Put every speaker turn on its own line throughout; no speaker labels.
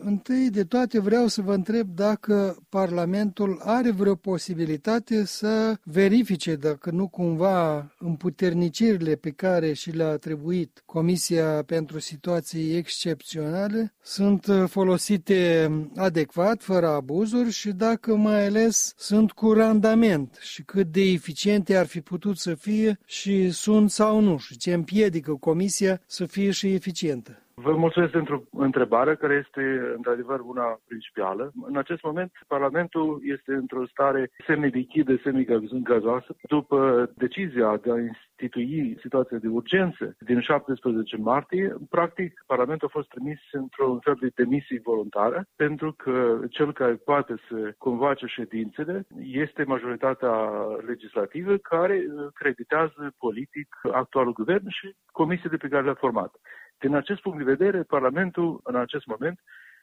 întâi de toate vreau să vă întreb dacă Parlamentul are vreo posibilitate să verifice dacă nu cumva împuternicirile pe care și le-a atribuit Comisia pentru Situații Excepționale sunt folosite adecvat, fără abuzuri și dacă mai ales sunt cu randament și cât de eficiente ar fi putut să fie și sunt sau nu și ce împiedică Comisia să fie și eficientă.
Vă mulțumesc pentru întrebare, care este într-adevăr una principală. În acest moment, Parlamentul este într-o stare semi-lichidă, semi-gazoasă, după decizia de a institui situația de urgență din 17 martie. Practic, Parlamentul a fost trimis într-un fel de demisie voluntară, pentru că cel care poate să convoace ședințele este majoritatea legislativă care creditează politic actualul guvern și comisiile pe care le-a format. Din acest punct de vedere, Parlamentul, în acest moment,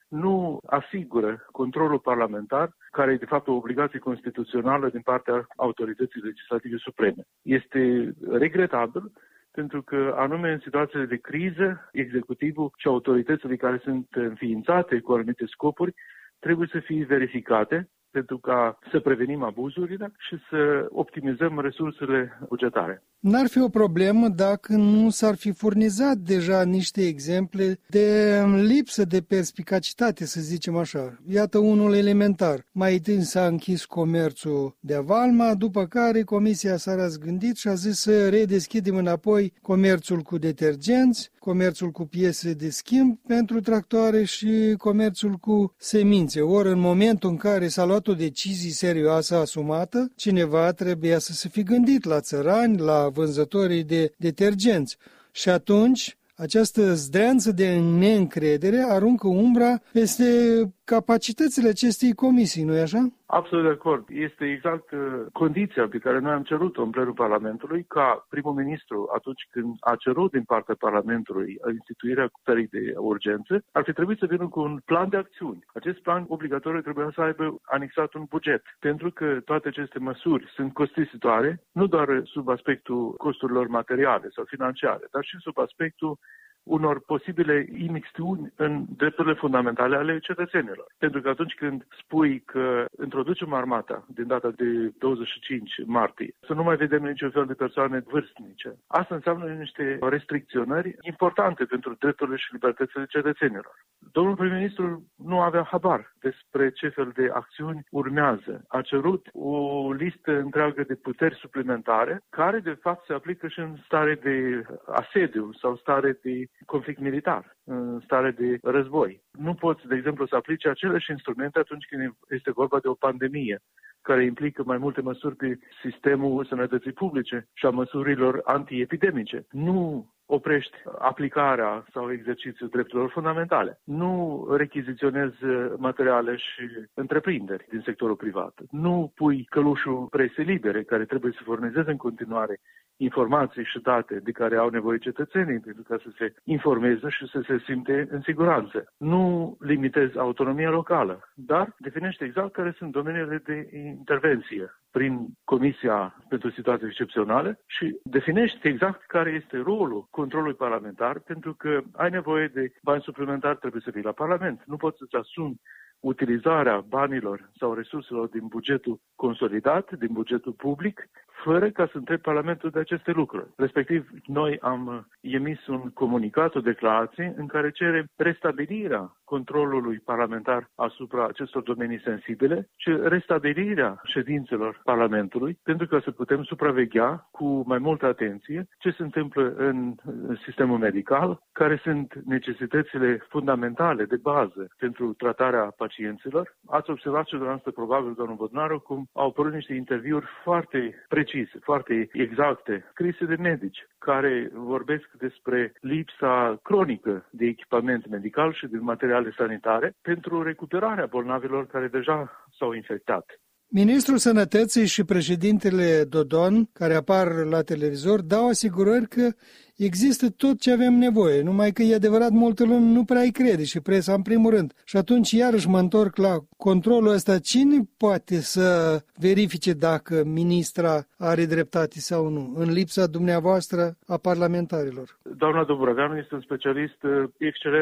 nu asigură controlul parlamentar, care e de fapt o obligație constituțională din partea autorității legislative supreme. Este regretabil, pentru că anume în situațiile de criză, executivul și autoritățile care sunt înființate cu anumite scopuri trebuie să fie verificate pentru ca să prevenim abuzurile și să optimizăm resursele bugetare.
N-ar fi o problemă dacă nu s-ar fi furnizat deja niște exemple de lipsă de perspicacitate, să zicem așa. Iată unul elementar. Mai întâi s-a închis comerțul de avalma, după care Comisia s-a răzgândit și a zis să redeschidem înapoi comerțul cu detergenți, comerțul cu piese de schimb pentru tractoare și comerțul cu semințe. Ori în momentul în care s-a luat o decizie serioasă asumată, cineva trebuia să se fi gândit la țărani, la vânzătorii de detergenți. Și atunci, această zdreanță de neîncredere aruncă umbra peste capacitățile acestei comisii, nu-i așa?
Absolut de acord. Este exact condiția pe care noi am cerut-o în plenul Parlamentului, ca primul ministru, atunci când a cerut din partea Parlamentului instituirea stării de urgență, ar fi trebuit să vină cu un plan de acțiuni. Acest plan obligatoriu trebuia să aibă anexat un buget, pentru că toate aceste măsuri sunt costisitoare, nu doar sub aspectul costurilor materiale sau financiare, dar și sub aspectul unor posibile imixtiuni în drepturile fundamentale ale cetățenilor. Pentru că atunci când spui că introducem armata din data de 25 martie, să nu mai vedem niciun fel de persoane vârstnice, asta înseamnă niște restricționări importante pentru drepturile și libertățile cetățenilor. Domnul prim-ministru nu avea habar despre ce fel de acțiuni urmează. A cerut o listă întreagă de puteri suplimentare, care de fapt se aplică și în stare de asediu sau stare de conflict militar, în stare de război. Nu poți, de exemplu, să aplici aceleași instrumente atunci când este vorba de o pandemie, care implică mai multe măsuri pe sistemul sănătății publice și a măsurilor antiepidemice. Nu oprești aplicarea sau exercițiul drepturilor fundamentale. Nu rechiziționezi materiale și întreprinderi din sectorul privat. Nu pui călușul presei libere, care trebuie să furnizeze în continuare informații și date de care au nevoie cetățenii pentru ca să se informeze și să se simte în siguranță. Nu limitezi autonomia locală, dar definește exact care sunt domeniile de intervenție prin Comisia pentru Situații Excepționale și definește exact care este rolul controlului parlamentar, pentru că ai nevoie de bani suplimentari, trebuie să vii la Parlament. Nu poți să-ți asumi utilizarea banilor sau resurselor din bugetul consolidat, din bugetul public, fără ca să întrebi Parlamentul de aceste lucruri. Respectiv, noi am emis un comunicat, o declarație, în care cerem restabilirea controlului parlamentar asupra acestor domenii sensibile și restabilirea ședințelor Parlamentului, pentru ca să putem supraveghea cu mai multă atenție ce se întâmplă în sistemul medical, care sunt necesitățile fundamentale de bază pentru tratarea pacienților. Ați observat și dumneavoastră, probabil, domnul Bodnaru, cum au apărut niște interviuri foarte precise, foarte exacte, scrise de medici, care vorbesc despre lipsa cronică de echipament medical și de materiale sanitare pentru recuperarea bolnavilor care deja s-au infectat.
Ministrul Sănătății și președintele Dodon, care apar la televizor, dau asigurări că există tot ce avem nevoie, numai că e adevărat multă lume nu prea îi crede și presa în primul rând. Și atunci iarăși mă întorc la controlul ăsta. Cine poate să verifice dacă ministra are dreptate sau nu, în lipsa dumneavoastră a parlamentarilor?
Doamna Dobraveanu este un specialist excelent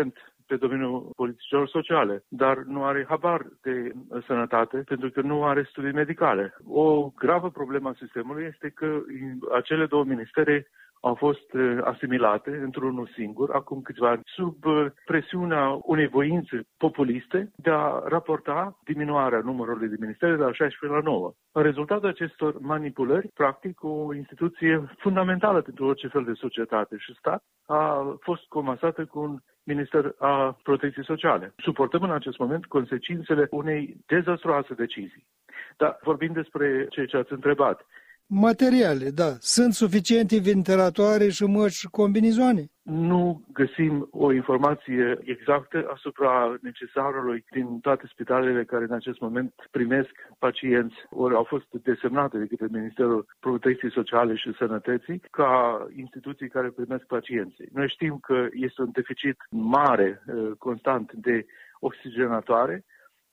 pe domeniul politicilor sociale, dar nu are habar de sănătate pentru că nu are studii medicale. O gravă problemă a sistemului este că acele două ministere au fost asimilate într-unul singur, acum câțiva ani, sub presiunea unei voințe populiste de a raporta diminuarea numărului de ministere de la 16 la 9. În rezultatul acestor manipulări, practic, o instituție fundamentală pentru orice fel de societate și stat a fost comasată cu un Minister a Protecției Sociale. Suportăm în acest moment consecințele unei dezastruoase decizii. Dar vorbim despre ceea ce ați întrebat.
Materiale, da. Sunt suficiente ventilatoare și măști combinizoane?
Nu găsim o informație exactă asupra necesarului din toate spitalele care în acest moment primesc pacienți, ori au fost desemnate de către Ministerul Protecției Sociale și Sănătății ca instituții care primesc pacienții. Noi știm că este un deficit mare, constant, de oxigenatoare,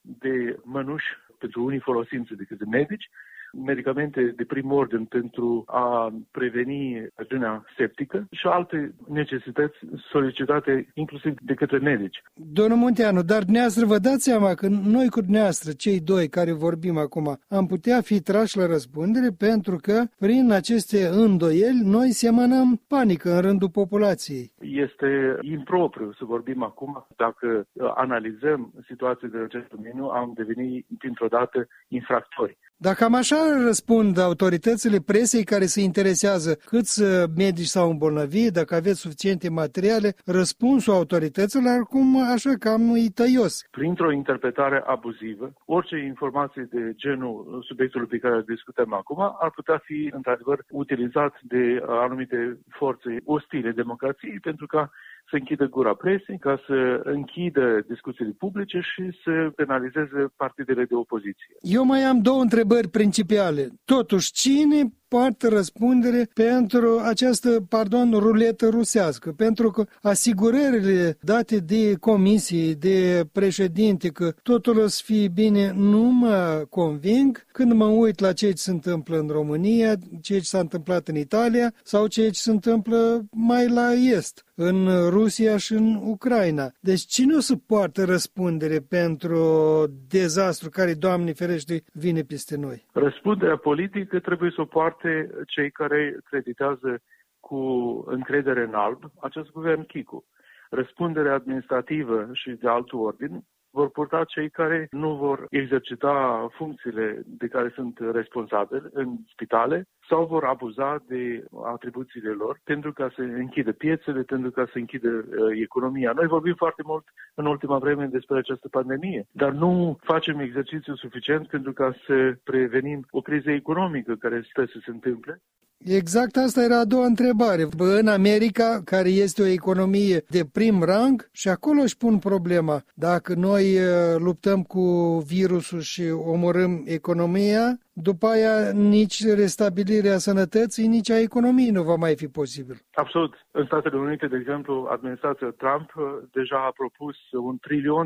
de mănuși pentru unii folosințe de către medici, medicamente de prim ordin pentru a preveni răciunea septică și alte necesități solicitate inclusiv de către medici.
Domnul Munteanu, dar dumneavoastră vă dați seama că noi cu dumneavoastră, cei doi care vorbim acum, am putea fi trași la răspundere pentru că prin aceste îndoieli noi semănăm panică în rândul populației.
Este impropriu să vorbim acum. Dacă analizăm situația din acest domeniu, am devenit dintr-o dată infractori.
Dacă cam așa răspund autoritățile presei care se interesează câți medici s-au îmbolnăvit, dacă aveți suficiente materiale, răspunsul autorităților acum așa cam e tăios.
Printr-o interpretare abuzivă, orice informație de genul subiectului pe care îl discutăm acum ar putea fi într-adevăr utilizat de anumite forțe ostile democrației pentru ca să închidă gura presei, ca să închidă discuțiile publice și să penalizeze partidele de opoziție.
Eu mai am două întrebări principiale. Totuși, cine poartă răspundere pentru această, ruletă rusească? Pentru că asigurările date de comisie, de președinte, că totul o să fie bine, nu mă conving când mă uit la ce se întâmplă în România, ce s-a întâmplat în Italia sau ce se întâmplă mai la est, în Rusia și în Ucraina. Deci cine o să poartă răspundere pentru dezastru care, Doamne ferește, vine peste noi?
Răspunderea politică trebuie să o poarte cei care creditează cu încredere în alb acest guvern Chicu. Răspunderea administrativă și de alt ordin vor purta cei care nu vor exercita funcțiile de care sunt responsabili în spitale sau vor abuza de atribuțiile lor pentru ca să închidă piețele, pentru ca să închidă economia. Noi vorbim foarte mult în ultima vreme despre această pandemie, dar nu facem exercițiu suficient pentru ca să prevenim o criză economică care stă să se întâmple.
Exact asta era a doua întrebare. În America, care este o economie de prim rang, și acolo își pun problema. Dacă noi luptăm cu virusul și omorâm economia, după aia nici restabilirea sănătății, nici a economiei nu va mai fi posibil.
Absolut. În Statele Unite, de exemplu, administrația Trump deja a propus $1 trilion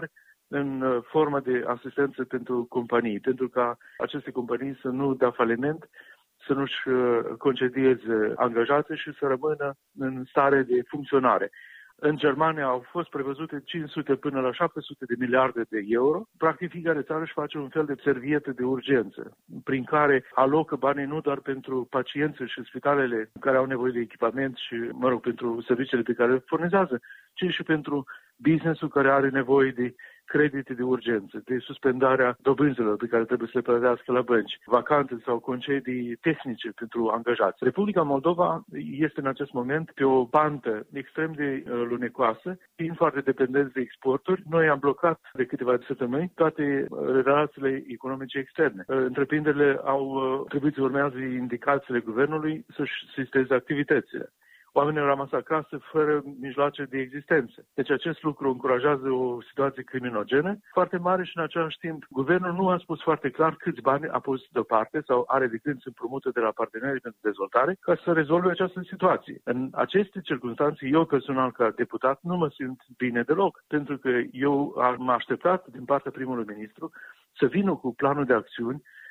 în formă de asistență pentru companii, pentru ca aceste companii să nu dea faliment, să nu-și concedieze angajații și să rămână în stare de funcționare. În Germania au fost prevăzute 500 până la 700 de miliarde de euro. Practic, fiecare țară își face un fel de servietă de urgență, prin care alocă banii nu doar pentru pacienți și spitalele care au nevoie de echipament și, pentru serviciile pe care le furnizează, ci și pentru business-ul care are nevoie de credite de urgență, de suspendarea dobânzilor pe care trebuie să le plătească la bănci, vacanțe sau concedii tehnice pentru angajați. Republica Moldova este în acest moment pe o pantă extrem de lunecoasă, fiind foarte dependenți de exporturi. Noi am blocat de câteva săptămâni toate relațiile economice externe. Întreprinderile au trebuit să urmează indicațiile guvernului să-și sisteze activitățile. Oamenii au rămas acasă fără mijloace de existență. Deci acest lucru încurajează o situație criminogenă foarte mare și în același timp guvernul nu a spus foarte clar câți bani a pus deoparte sau are de gând să împrumute de la partenerii pentru dezvoltare ca să rezolve această situație. În aceste circunstanțe, eu personal ca deputat nu mă simt bine deloc, pentru că eu am așteptat din partea primului ministru să vină cu planul de acțiuni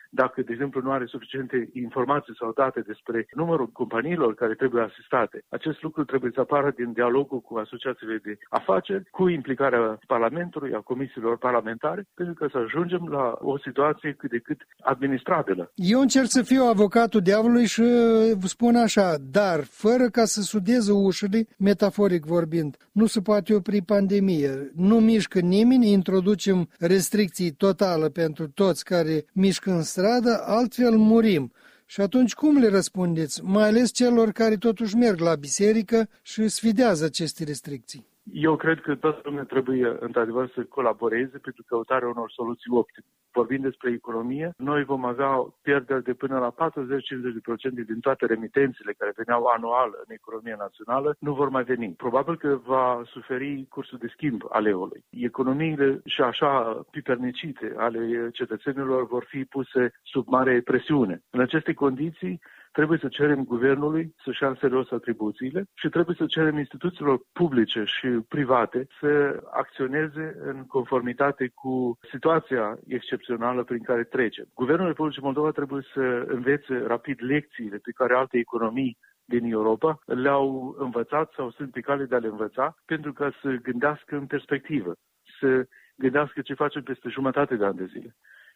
Dacă, de exemplu, nu are suficiente informații sau date despre numărul companiilor care trebuie asistate, acest lucru trebuie să apară din dialogul cu asociațiile de afaceri, cu implicarea Parlamentului, a comisiilor parlamentare, pentru că să ajungem la o situație cât de cât administrabilă.
Eu încerc să fiu avocatul diavolului și spun așa, dar fără ca să sudeze ușile, metaforic vorbind, nu se poate opri pandemie. Nu mișcă nimeni, introducem restricții totale pentru toți care mișcă în stradă, altfel murim. Și atunci cum le răspundeți, mai ales celor care totuși merg la biserică și sfidează aceste restricții?
Eu cred că toată lumea trebuie, într-adevăr, să colaboreze pentru căutarea unor soluții optime. Vorbind despre economie, noi vom avea pierderi de până la 40-50% din toate remitențele care veneau anual în economia națională, nu vor mai veni. Probabil că va suferi cursul de schimb al eului. Economiile și așa pipernicite ale cetățenilor vor fi puse sub mare presiune. În aceste condiții, trebuie să cerem guvernului să-și ia în serios atribuțiile și trebuie să cerem instituțiilor publice și private să acționeze în conformitate cu situația excepțională prin care trecem. Guvernul Republicii Moldova trebuie să învețe rapid lecțiile pe care alte economii din Europa le-au învățat sau sunt pe cale de a le învăța pentru ca să gândească în perspectivă, să gândească ce facem peste jumătate de ani de zile.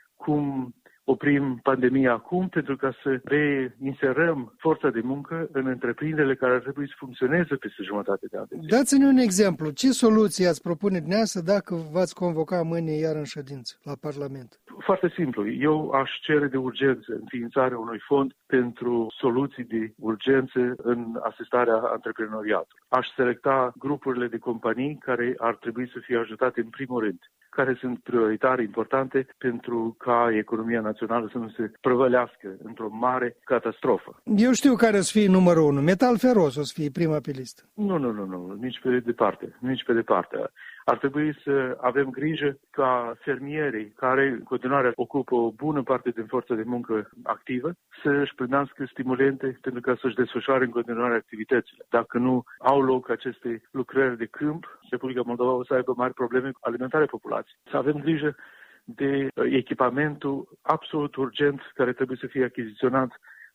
Cum oprim pandemia acum pentru ca să reinserăm forța de muncă în întreprinderile care ar trebui să funcționeze peste jumătate de ani.
Dați-ne un exemplu. Ce soluții ați propune dumneavoastră dacă v-ați convoca mâine iar în ședință la Parlament?
Foarte simplu. Eu aș cere de urgență înființarea unui fond pentru soluții de urgență în asistarea antreprenoriatului. Aș selecta grupurile de companii care ar trebui să fie ajutate în primul rând, care sunt prioritare importante pentru ca economia națională să nu se prăvălească într-o mare catastrofă.
Eu știu care o să fie numărul 1. Metal feros o să fie prima pe listă.
Nu, nici pe departe. Ar trebui să avem grijă ca fermierii, care în continuare ocupă o bună parte din forța de muncă activă, să își primească stimulente pentru ca să-și desfășoare în continuare activitățile. Dacă nu au loc aceste lucrări de câmp, Republica Moldova o să aibă mari probleme cu alimentarea populației. Să avem grijă de echipamentul absolut urgent care trebuie să fie achiziționat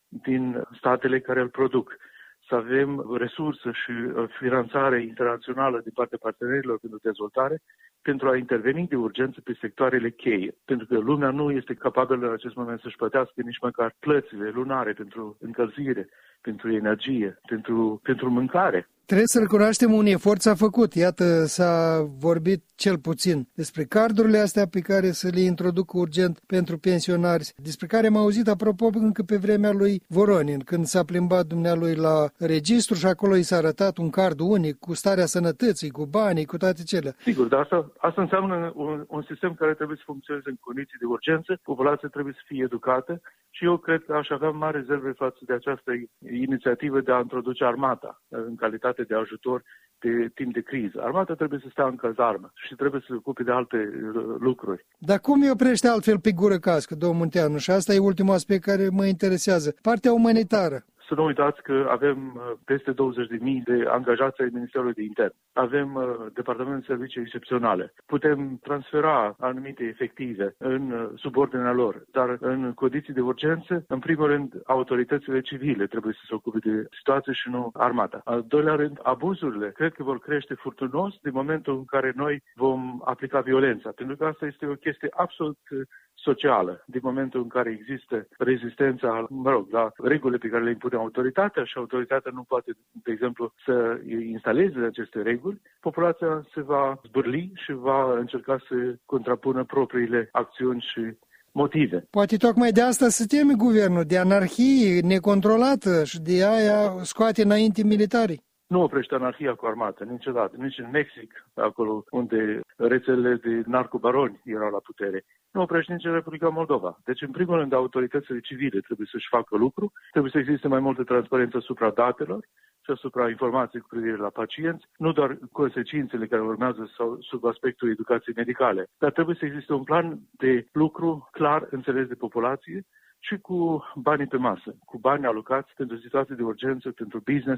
din statele care îl produc. Să avem resurse și finanțare internațională din partea partenerilor pentru dezvoltare pentru a interveni de urgență pe sectoarele cheie. Pentru că lumea nu este capabilă în acest moment să-și plătească nici măcar plățile lunare pentru încălzire, pentru energie, pentru mâncare.
Trebuie să recunoaștem un efort s-a făcut. Iată, s-a vorbit cel puțin despre cardurile astea pe care să le introducă urgent pentru pensionari, despre care am auzit, apropo, încă pe vremea lui Voronin, când s-a plimbat dumnealui la registru și acolo i s-a arătat un card unic cu starea sănătății, cu banii, cu toate cele.
Sigur, dar asta înseamnă un sistem care trebuie să funcționeze în condiții de urgență, populația trebuie să fie educată și eu cred că aș avea mari rezerve față de această inițiativă de a introduce armata în calitate de ajutor pe timp de criză. Armata trebuie să stea în cazarmă și trebuie să se ocupe de alte lucruri.
Dar cum îi oprește altfel pe gură cască, domnul Munteanu? Și asta e ultimul aspect care mă interesează. Partea umanitară.
Să nu uitați că avem peste 20.000 de angajați ai Ministerului de Interne. Avem Departamentul de Servicii Excepționale. Putem transfera anumite efective în subordinea lor, dar în condiții de urgență, în primul rând, autoritățile civile trebuie să se ocupe de situație și nu armata. Al doilea rând, abuzurile cred că vor crește furtunos din momentul în care noi vom aplica violența, pentru că asta este o chestie absolut socială, din momentul în care există rezistența, la regulile pe care le impune autoritatea și autoritatea nu poate, de exemplu, să instaleze aceste reguli, populația se va zbârli și va încerca să contrapună propriile acțiuni și motive.
Poate tocmai de asta se teme guvernul, de anarhie necontrolată și de aia scoate înainte militarii.
Nu oprește anarhia cu armată, niciodată. Nici în Mexic, acolo unde rețelele de narcobaroni erau la putere. Nu oprește nici în Republica Moldova. Deci, în primul rând, autoritățile civile trebuie să-și facă lucru, trebuie să existe mai multă transparență asupra datelor și asupra informației cu privire la pacienți, nu doar consecințele care urmează sau sub aspectul educației medicale, dar trebuie să existe un plan de lucru clar înțeles de populație și cu banii pe masă, cu bani alocați pentru situații de urgență, pentru business,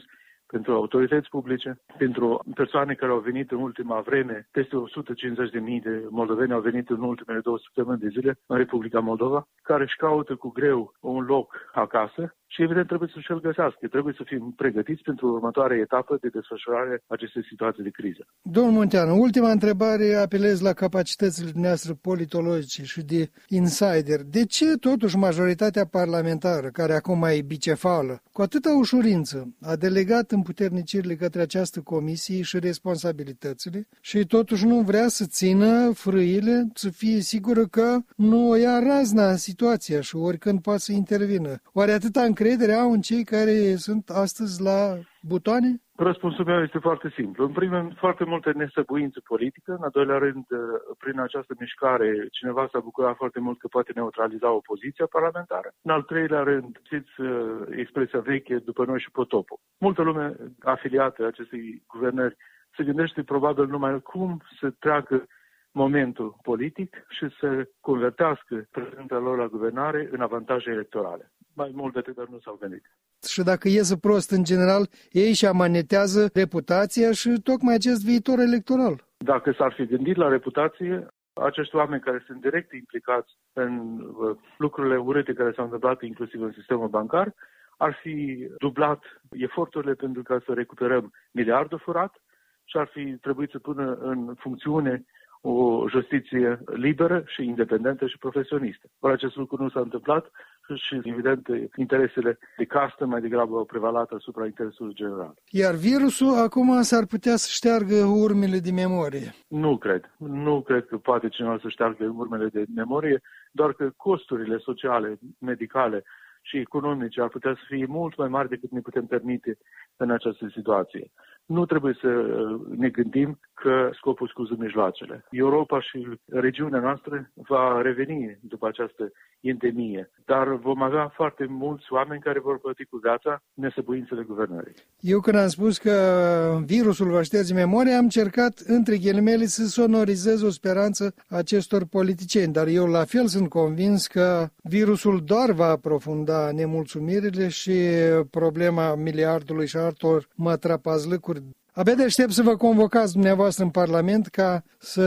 pentru autorități publice, pentru persoane care au venit în ultima vreme, peste 150.000 de moldoveni au venit în ultimele 2 săptămâni de zile în Republica Moldova, care își caută cu greu un loc acasă și evident trebuie să-și îl găsească. Trebuie să fim pregătiți pentru următoarea etapă de desfășurare a acestei situații de criză.
Domnul Munteanu, ultima întrebare, apelez la capacitățile dumneavoastră politologice și de insider. De ce totuși majoritatea parlamentară, care acum mai e bicefală, cu atâta ușurință a delegat împuternicirile către această comisie și responsabilitățile și totuși nu vrea să țină frâile, să fie sigură că nu o ia razna situația și oricând poate să intervină? Oare atâta încredere au în cei care sunt astăzi la butoane?
Răspunsul meu este foarte simplu. În primul rând, foarte multă nesăbuință politică. În al doilea rând, prin această mișcare, cineva s-a bucurat foarte mult că poate neutraliza opoziția parlamentară. În al treilea rând, știți expresia veche, după noi și potopul. Multă lume afiliată acestei guvernări se gândește probabil numai cum să treacă momentul politic și să convertească prezența lor la guvernare în avantaje electorale. Mai mult decât nu s-au gândit.
Și dacă iese prost în general, ei și amanetează reputația și tocmai acest viitor electoral.
Dacă s-ar fi gândit la reputație, acești oameni care sunt direct implicați în lucrurile urâte care s-au întâmplat inclusiv în sistemul bancar, ar fi dublat eforturile pentru ca să recuperăm miliardul furat și ar fi trebuit să pună în funcțiune o justiție liberă și independentă și profesionistă. Ori acest lucru nu s-a întâmplat și, evident, interesele de castă mai degrabă au prevalat asupra interesului general.
Iar virusul acum s-ar putea să șteargă urmele de memorie.
Nu cred. Nu cred că poate cineva să șteargă urmele de memorie, doar că costurile sociale, medicale și economice ar putea să fie mult mai mari decât ne putem permite în această situație. Nu trebuie să ne gândim că scopul scuză mijloacele. Europa și regiunea noastră va reveni după această endemie, dar vom avea foarte mulți oameni care vor plăti cu viața nesăbuințele guvernării.
Eu când am spus că virusul va șterge memoria, am încercat între ghilimele să sonorizez o speranță acestor politicieni, dar eu la fel sunt convins că virusul doar va aprofunda nemulțumirile și problema miliardului și altor mătrapazlăcuri. Abia de aștept să vă convocați dumneavoastră în Parlament ca să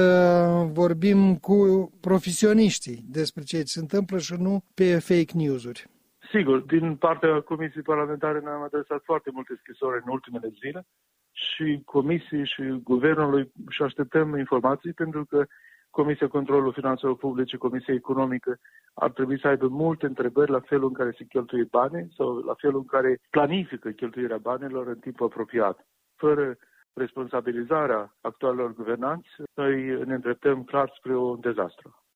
vorbim cu profesioniștii despre ce se întâmplă și nu pe fake news-uri.
Sigur, din partea Comisiei Parlamentare ne-am adresat foarte multe scrisori în ultimele zile și Comisiei și Guvernului și așteptăm informații pentru că Comisia Controlul Finanțelor Publice, Comisia Economică ar trebui să aibă multe întrebări la felul în care se cheltuie banii sau la felul în care planifică cheltuirea banilor în timp apropiat. Fără responsabilizarea actualelor guvernanți, noi ne îndreptăm clar spre un dezastru.